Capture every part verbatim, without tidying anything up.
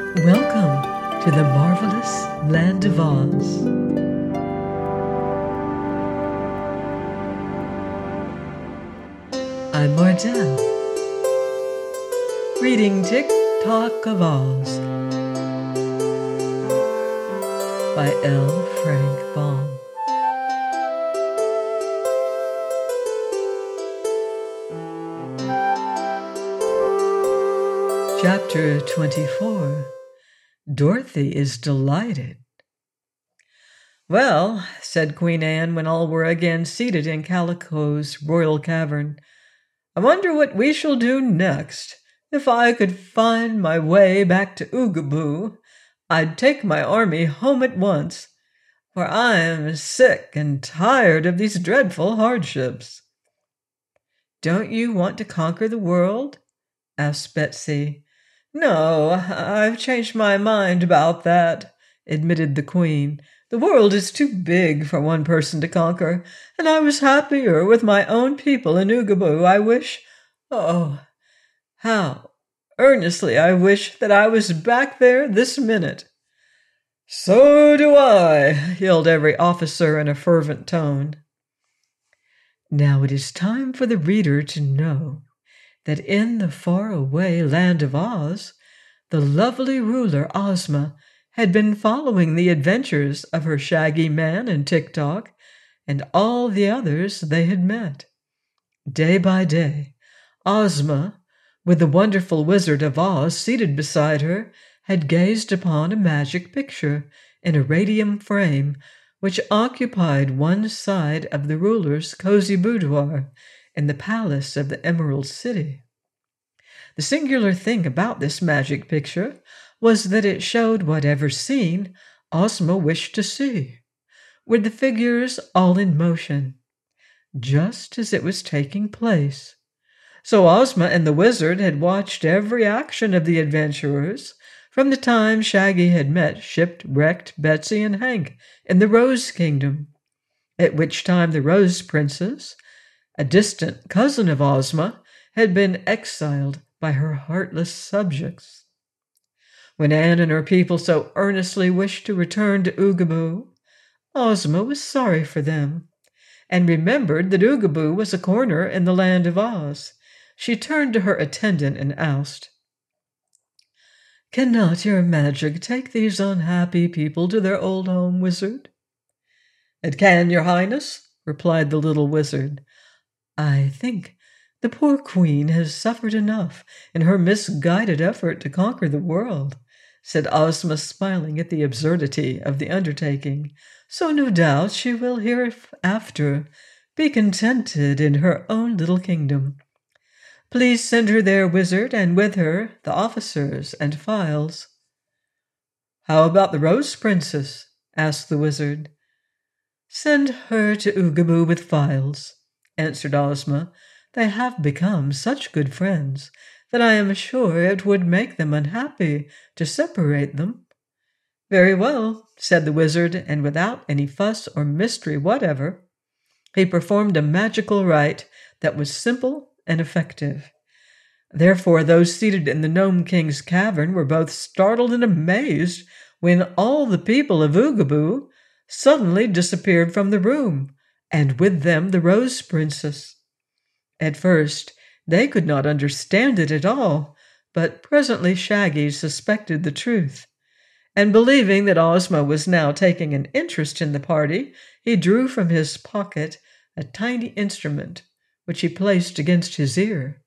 Welcome to the marvelous Land of Oz. I'm Mardell, reading Tick Tock of Oz by L. Frank Baum. Chapter twenty-four. Dorothy is Delighted. "Well," said Queen Anne when all were again seated in Calico's royal cavern, "I wonder what we shall do next. If I could find my way back to Oogaboo, I'd take my army home at once, for I am sick and tired of these dreadful hardships." "Don't you want to conquer the world?" asked Betsy. "No, I've changed my mind about that," admitted the Queen. "The world is too big for one person to conquer, and I was happier with my own people in Oogaboo. I wish, oh, how earnestly I wish that I was back there this minute." "So do I," yelled every officer in a fervent tone. Now it is time for the reader to know that in the faraway land of Oz, the lovely ruler Ozma had been following the adventures of her Shaggy Man and Tik-Tok and all the others they had met. Day by day, Ozma, with the wonderful Wizard of Oz seated beside her, had gazed upon a magic picture in a radium frame which occupied one side of the ruler's cozy boudoir in the palace of the Emerald City. The singular thing about this magic picture was that it showed whatever scene Ozma wished to see, with the figures all in motion, just as it was taking place. So Ozma and the wizard had watched every action of the adventurers from the time Shaggy had met shipwrecked Betsy and Hank in the Rose Kingdom, at which time the Rose Princess, a distant cousin of Ozma, had been exiled by her heartless subjects. When Anne and her people so earnestly wished to return to Oogaboo, Ozma was sorry for them, and remembered that Oogaboo was a corner in the land of Oz. She turned to her attendant and asked, "Cannot your magic take these unhappy people to their old home, wizard?" "It can, your highness," replied the little wizard. "I think the poor queen has suffered enough in her misguided effort to conquer the world," said Ozma, smiling at the absurdity of the undertaking. "So no doubt she will hereafter be contented in her own little kingdom. Please send her there, wizard, and with her the officers and files." "How about the Rose Princess?" asked the wizard. "Send her to Oogaboo with files," answered Ozma. "They have become such good friends that I am sure it would make them unhappy to separate them." "Very well," said the wizard, and without any fuss or mystery whatever, he performed a magical rite that was simple and effective. Therefore, those seated in the Gnome King's cavern were both startled and amazed when all the people of Oogaboo suddenly disappeared from the room, and with them the Rose Princess. At first, they could not understand it at all, but presently Shaggy suspected the truth, and believing that Ozma was now taking an interest in the party, he drew from his pocket a tiny instrument, which he placed against his ear.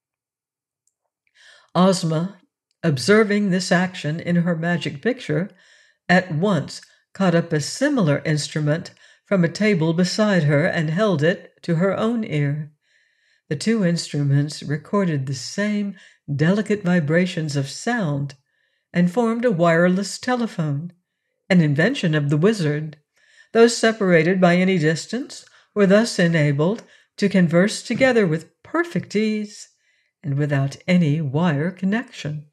Ozma, observing this action in her magic picture, at once caught up a similar instrument from a table beside her and held it to her own ear. The two instruments recorded the same delicate vibrations of sound and formed a wireless telephone, an invention of the wizard. Those separated by any distance were thus enabled to converse together with perfect ease and without any wire connection.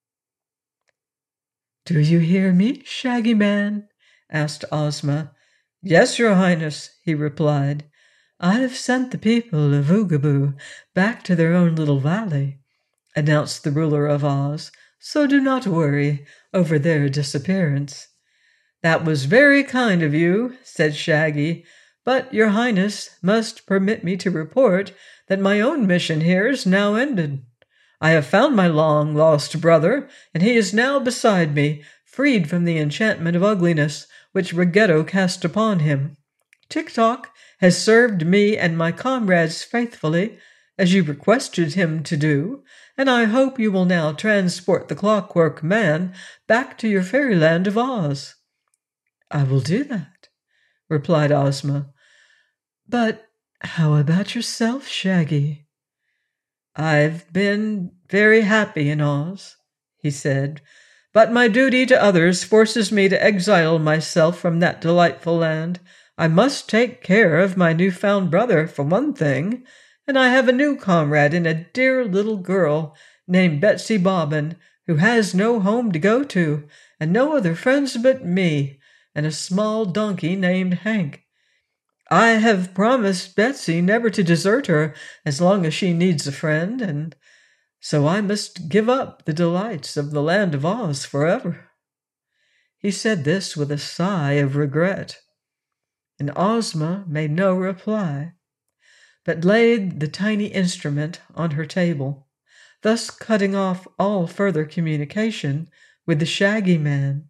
"Do you hear me, Shaggy Man?" asked Ozma. "Yes, your highness," he replied. "I've sent the people of Oogaboo back to their own little valley," announced the ruler of Oz, so do not worry over their disappearance." "That was very kind of you," said Shaggy, "but your Highness must permit me to report that my own mission here is now ended. I have found my long-lost brother, and he is now beside me, freed from the enchantment of ugliness which Ruggedo cast upon him. Tik-Tok has served me and my comrades faithfully, as you requested him to do, and I hope you will now transport the Clockwork Man back to your fairyland of Oz." "I will do that," replied Ozma. "But how about yourself, Shaggy?" "I've been very happy in Oz," he said, "but my duty to others forces me to exile myself from that delightful land. I must take care of my new-found brother, for one thing, and I have a new comrade in a dear little girl named Betsy Bobbin, who has no home to go to, and no other friends but me, and a small donkey named Hank. I have promised Betsy never to desert her as long as she needs a friend, and so I must give up the delights of the land of Oz forever." He said this with a sigh of regret, and Ozma made no reply, but laid the tiny instrument on her table, thus cutting off all further communication with the Shaggy Man.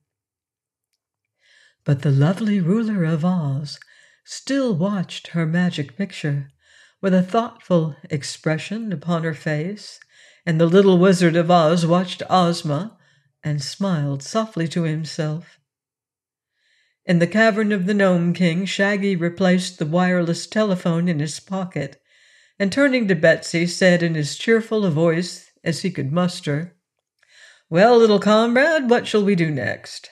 But the lovely ruler of Oz still watched her magic picture with a thoughtful expression upon her face, and the little Wizard of Oz watched Ozma and smiled softly to himself. In the cavern of the Gnome King, Shaggy replaced the wireless telephone in his pocket, and turning to Betsy, said in as cheerful a voice as he could muster, "Well, little comrade, what shall we do next?"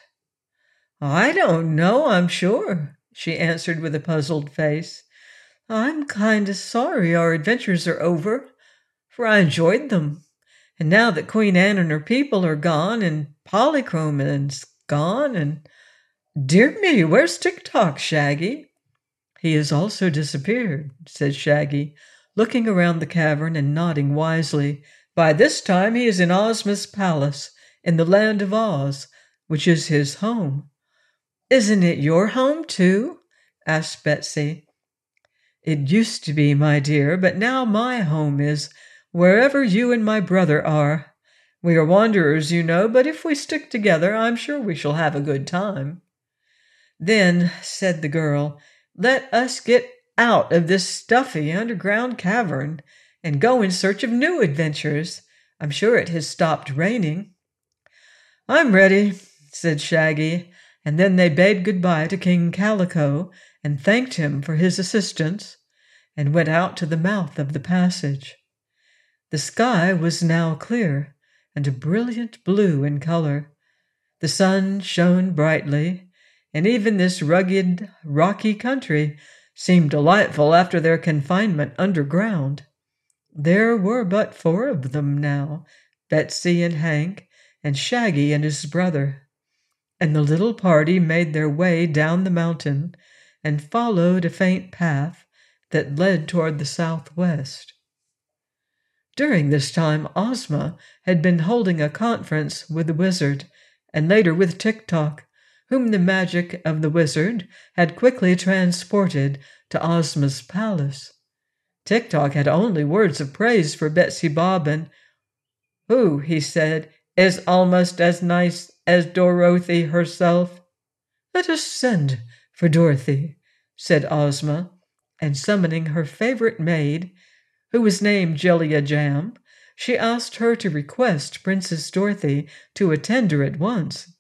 "I don't know, I'm sure," she answered with a puzzled face. "I'm kind of sorry our adventures are over, for I enjoyed them. And now that Queen Anne and her people are gone, and Polychrome's gone, and dear me, where's Tik-Tok, Shaggy?" "He has also disappeared," said Shaggy, looking around the cavern and nodding wisely. "By this time he is in Ozma's palace, in the land of Oz, which is his home." "Isn't it your home, too?" asked Betsy. "It used to be, my dear, but now my home is wherever you and my brother are. We are wanderers, you know, but if we stick together, I'm sure we shall have a good time." "Then," said the girl, "let us get out of this stuffy underground cavern and go in search of new adventures. I'm sure it has stopped raining." "I'm ready," said Shaggy, and then they bade goodbye to King Calico and thanked him for his assistance, and went out to the mouth of the passage. The sky was now clear and a brilliant blue in color. The sun shone brightly, and even this rugged, rocky country seemed delightful after their confinement underground. There were but four of them now, Betsy and Hank, and Shaggy and his brother, and the little party made their way down the mountain and followed a faint path that led toward the southwest. During this time, Ozma had been holding a conference with the wizard, and later with Tik-Tok, whom the magic of the wizard had quickly transported to Ozma's palace. Tik-Tok had only words of praise for Betsy Bobbin, who, he said, is almost as nice as Dorothy herself. "Let us send for Dorothy," said Ozma, and summoning her favorite maid, who was named Jellia Jam, she asked her to request Princess Dorothy to attend her at once.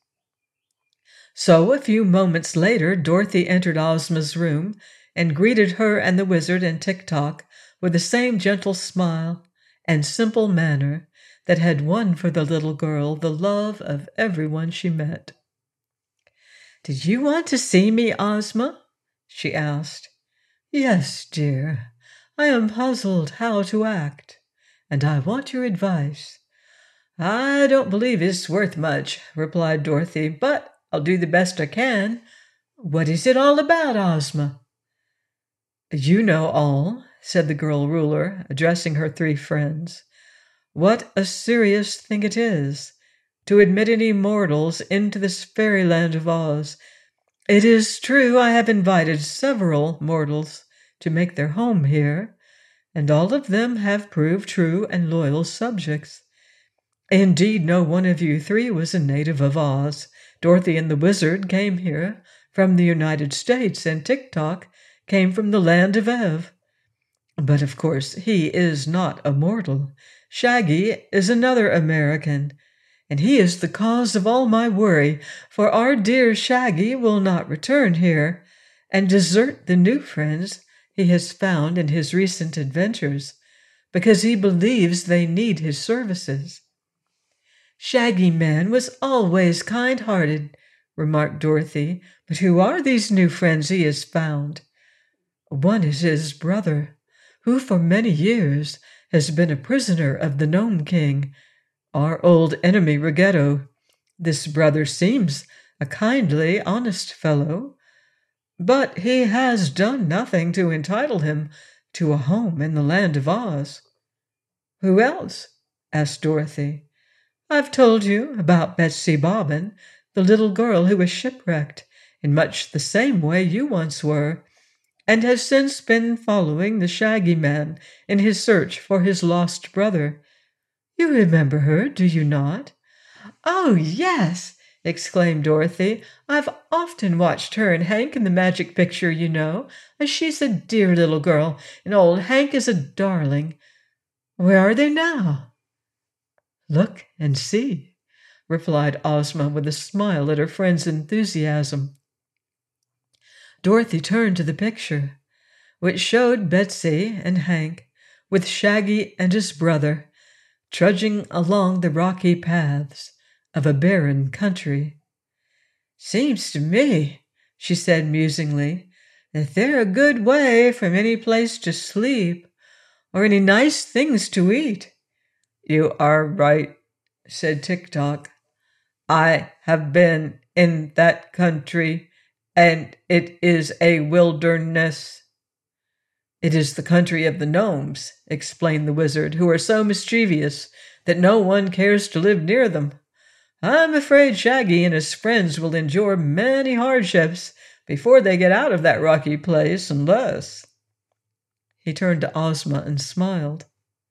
So a few moments later, Dorothy entered Ozma's room and greeted her and the wizard and Tik-Tok with the same gentle smile and simple manner that had won for the little girl the love of everyone she met. "Did you want to see me, Ozma?" she asked. "Yes, dear. I am puzzled how to act, and I want your advice." "I don't believe it's worth much," replied Dorothy, "but I'll do the best I can. What is it all about, Ozma?" "You know all," said the girl ruler, addressing her three friends. "What a serious thing it is. to admit any mortals into this fairyland of Oz. It is true I have invited several mortals to make their home here, and all of them have proved true and loyal subjects. Indeed, no one of you three was a native of Oz. Dorothy and the Wizard came here from the United States, and Tik-Tok came from the land of Ev. But of course, he is not a mortal. Shaggy is another American, and he is the cause of all my worry, for our dear Shaggy will not return here and desert the new friends he has found in his recent adventures, because he believes they need his services. Shaggy Man was always kind-hearted, remarked Dorothy, but who are these new friends he has found? One is his brother, who for many years has been a prisoner of the Gnome King, our old enemy Ruggedo. This brother seems a kindly, honest fellow, but he has done nothing to entitle him to a home in the land of Oz. Who else? Asked Dorothy. I've told you about Betsy Bobbin, the little girl who was shipwrecked in much the same way you once were, and has since been following the Shaggy Man in his search for his lost brother. You remember her, do you not? Oh, yes, exclaimed Dorothy. I've often watched her and Hank in the magic picture, you know, and she's a dear little girl, and old Hank is a darling. Where are they now? Look and see, replied Ozma with a smile at her friend's enthusiasm. Dorothy turned to the picture, which showed Betsy and Hank, with Shaggy and his brother, trudging along the rocky paths of a barren country. Seems to me, she said musingly, that they're a good way from any place to sleep or any nice things to eat. You are right, said Tik-Tok. I have been in that country, and it is a wilderness. It is the country of the gnomes, explained the Wizard, who are so mischievous that no one cares to live near them. I'm afraid Shaggy and his friends will endure many hardships before they get out of that rocky place, unless... He turned to Ozma and smiled.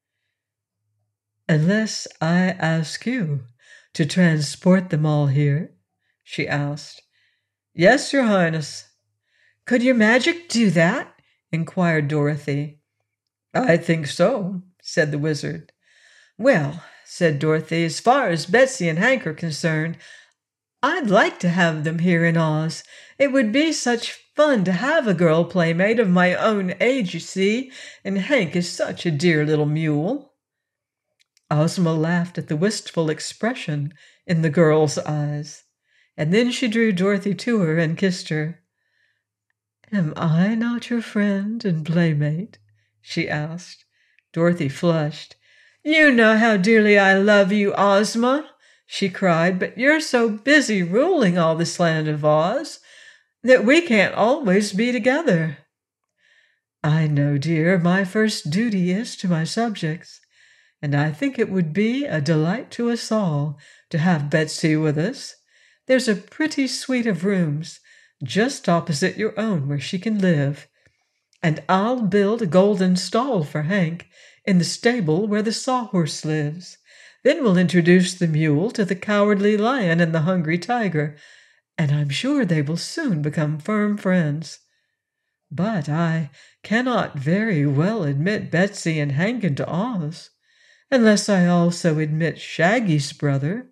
Unless I ask you to transport them all here? She asked. Yes, Your Highness. Could your magic do that? Inquired Dorothy. I think so, said the Wizard. Well, said Dorothy, as far as Betsy and Hank are concerned, I'd like to have them here in Oz. It would be such fun to have a girl playmate of my own age, you see, and Hank is such a dear little mule. Ozma laughed at the wistful expression in the girl's eyes, and then she drew Dorothy to her and kissed her. Am I not your friend and playmate? She asked. Dorothy flushed. You know how dearly I love you, Ozma, she cried, but you're so busy ruling all this land of Oz that we can't always be together. I know, dear, my first duty is to my subjects, and I think it would be a delight to us all to have Betsy with us. There's a pretty suite of rooms just opposite your own where she can live, and I'll build a golden stall for Hank in the stable where the sawhorse lives. Then we'll introduce the mule to the cowardly lion and the hungry tiger, and I'm sure they will soon become firm friends. But I cannot very well admit Betsy and Hank into Oz, unless I also admit Shaggy's brother.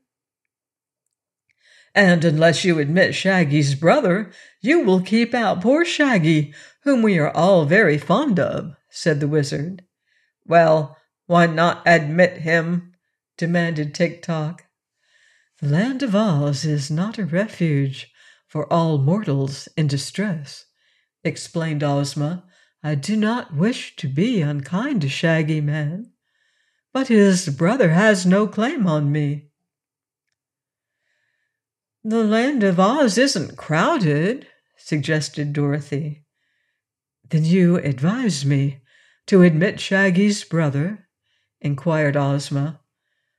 And unless you admit Shaggy's brother, you will keep out poor Shaggy, whom we are all very fond of, said the Wizard. Well, why not admit him? Demanded Tik-Tok. The land of Oz is not a refuge for all mortals in distress, explained Ozma. I do not wish to be unkind to Shaggy Man, but his brother has no claim on me. The land of Oz isn't crowded, suggested Dorothy. Then you advise me to admit Shaggy's brother? Inquired Ozma.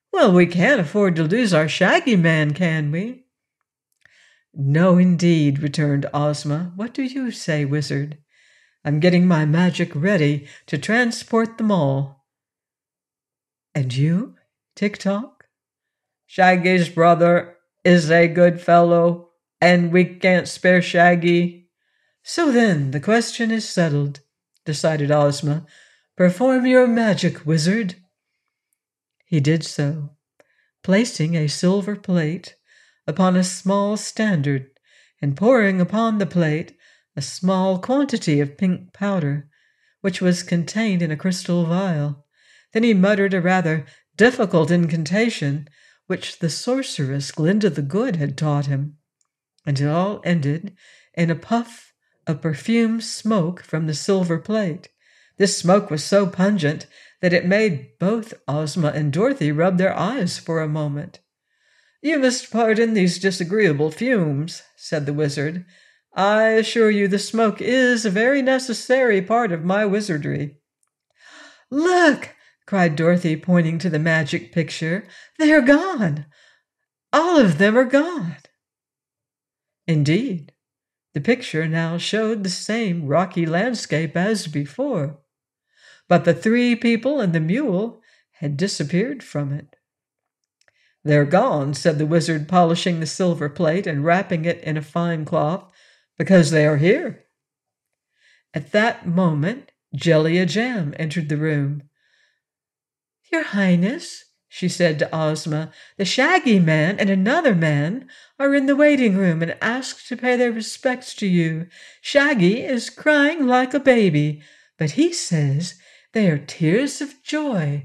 Well, we can't afford to lose our Shaggy Man, can we? No, indeed, returned Ozma. What do you say, Wizard? I'm getting my magic ready to transport them all. And you, Tik-Tok? Shaggy's brother is a good fellow, and we can't spare Shaggy. So then, the question is settled, decided Ozma. Perform your magic, Wizard. He did so, placing a silver plate upon a small standard and pouring upon the plate a small quantity of pink powder, which was contained in a crystal vial. Then he muttered a rather difficult incantation, which the sorceress Glinda the Good had taught him, and it all ended in a puff of perfumed smoke from the silver plate. This smoke was so pungent that it made both Ozma and Dorothy rub their eyes for a moment. "You must pardon these disagreeable fumes," said the wizard. "I assure you the smoke is a very necessary part of my wizardry." "Look!" cried Dorothy, pointing to the magic picture. "They're gone! All of them are gone!" Indeed, the picture now showed the same rocky landscape as before, but the three people and the mule had disappeared from it. "They're gone," said the wizard, polishing the silver plate and wrapping it in a fine cloth, "because they are here." At that moment, Jellia Jam entered the room. "Your Highness," she said to Ozma, "the Shaggy Man and another man are in the waiting room and asked to pay their respects to you. Shaggy is crying like a baby, but he says they are tears of joy."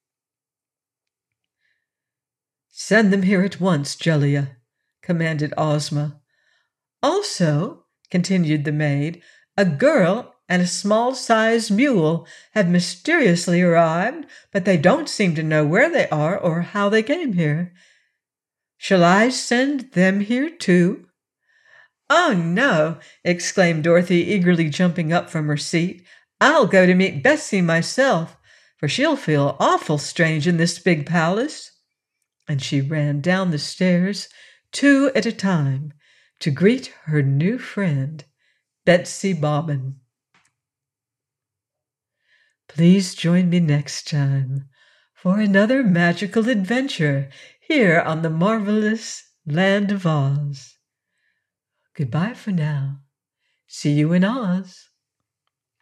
"Send them here at once, Jellia," commanded Ozma. "Also," continued the maid, "a girl and a small-sized mule have mysteriously arrived, but they don't seem to know where they are or how they came here. Shall I send them here too?" "Oh, no!" exclaimed Dorothy, eagerly jumping up from her seat. "I'll go to meet Bessie myself, for she'll feel awful strange in this big palace." And she ran down the stairs, two at a time, to greet her new friend, Betsy Bobbin. Please join me next time for another magical adventure here on the marvelous Land of Oz. Goodbye for now. See you in Oz.